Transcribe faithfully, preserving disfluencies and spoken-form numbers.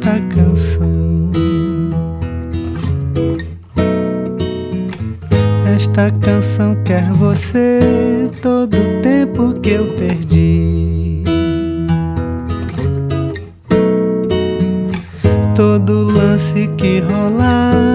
esta canção. Esta canção quer você, todo o tempo que eu perdi, todo lance que rolar